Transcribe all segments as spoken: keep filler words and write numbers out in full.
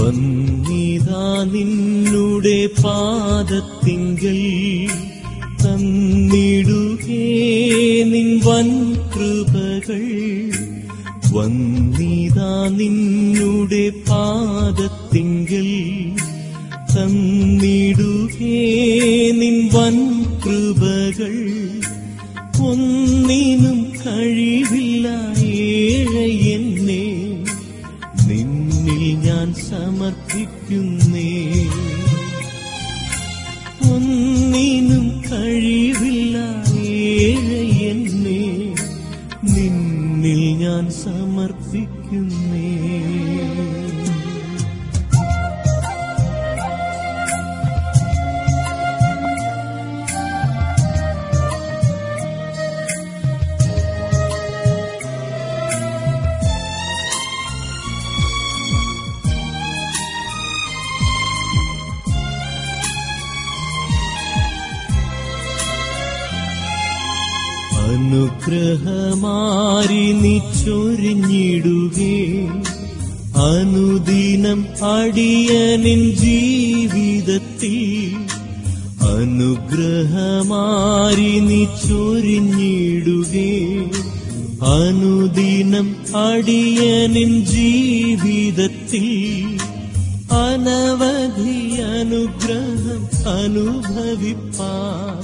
വന്നിതാ നിന്നുടെ പാദത്തിങ്കൽ തന്നിടുകേ നിൻ വൻ കൃപകൾ. വന്നിതാ നിന്നുടെ പാദത്തിങ്കൽ തന്നിടുകേ നിൻ വൻ കൃപകൾ. ഒന്നിനും കഴിവില്ല ഏഴയെന്നെ നിന്നിൽ ഞാൻ സമർപ്പിക്കുന്നേ. ഒന്നിനും കഴിവില്ല ഏഴയെന്നെ നിന്നിൽ ഞാൻ സമർപ്പിക്കുന്നേ. അനുഗ്രഹമാരി നീ ചൊരിഞ്ഞിടുകേ അനുദിനം അടിയനിൻ ജീവിതത്തിൽ. അനുഗ്രഹമാരി നീ ചൊരിഞ്ഞിടുകേ അനുദിനം അടിയനിൻ ജീവിതത്തിൽ. അനവധി അനുഗ്രഹം അനുഭവിപ്പാൻ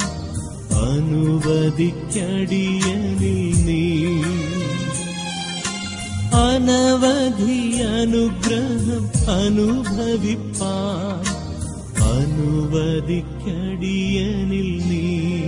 അനുവദിക്കടിയനിൽ നീ. അനവധി അനുഗ്രഹം അനുഭവിപ്പാൻ അനുവദിക്കടിയനിൽ നീ.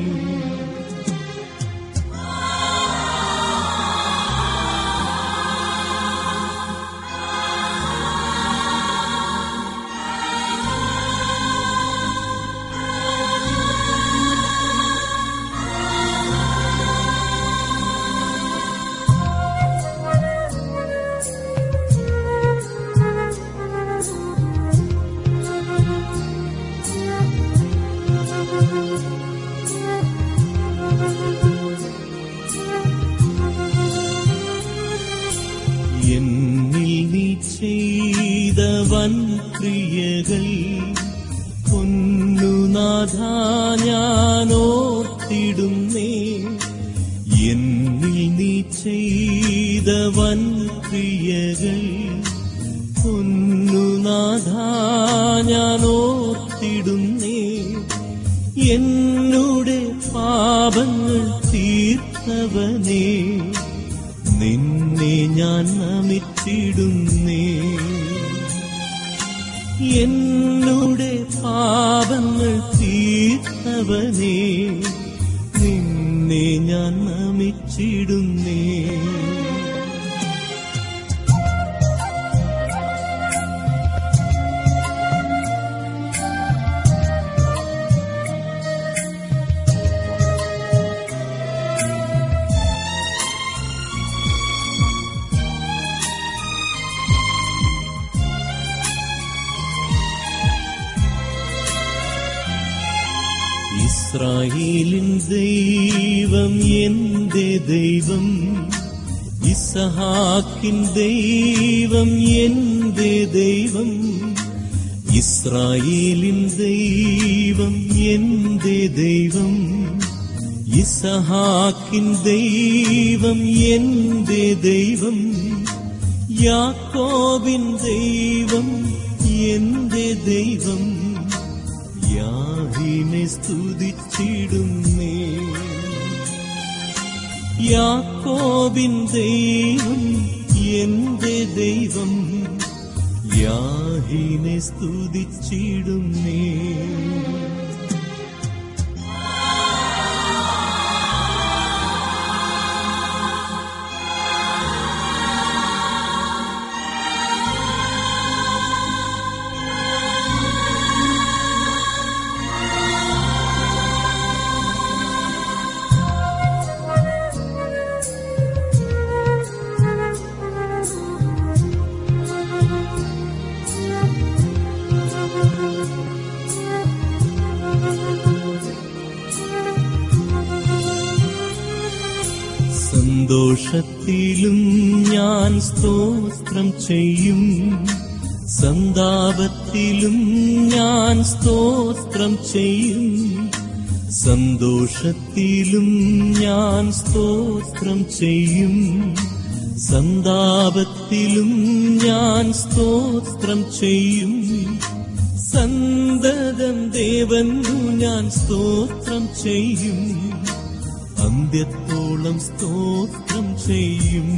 എന്നിൽ നീ ചെയ്ത വൻ ക്രിയകൾ പൊന്നുനാഥാ ഞാൻ ഓർത്തിടുന്നേ. എന്നിൽ നീ ചെയ്ത വൻ ക്രിയകൾ പൊന്നുനാഥാ ഞാൻ ഓർത്തിടുന്നേ. എന്നുടെ പാപങ്ങൾ തീർത്തവനേ നിന്നെ ഞാൻ നമിച്ചിടുന്നേ. എന്നുടെ പാപങ്ങൾ തീർത്തവനേ നിന്നെ ഞാൻ നമിച്ചിടുന്നേ. ഇസ്രായേലിൻ ദൈവം എന്റെ ദൈവം, ഇസഹാക്കിൻ ദൈവം എന്റെ ദൈവം. ഇസ്രായേലിൻ ദൈവം എന്റെ ദൈവം, ഇസഹാക്കിൻ ദൈവം എന്റെ ദൈവം. യാക്കോബിൻ ദൈവം എന്റെ ദൈവം, യാഹോവയെ സ്തുതിച്ചിടുന്നേ. യാക്കോബിൻ ദൈവം എന്റെ ദൈവം, യാഹോവയെ സ്തുതിച്ചിടുന്നേ. സന്തോഷത്തിലും ഞാൻ സ്തോത്രം ചെയ്യും, സന്താപത്തിലും ഞാൻ സ്തോത്രം ചെയ്യും, സന്തോഷത്തിലും ഞാൻ സ്തോത്രം ചെയ്യും. സന്താപത്തിലും ഞാൻ സ്തോത്രം ചെയ്യും, സന്തതം ദേവനു ഞാൻ സ്തോത്രം ചെയ്യും, അന്ത്യത്തോളം സ്തോത്രം ചെയ്യും.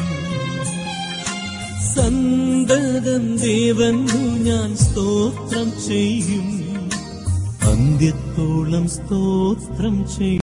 സന്തതം ദേവനു ഞാൻ സ്തോത്രം ചെയ്യും, അന്ത്യത്തോളം സ്തോത്രം ചെയ്യും.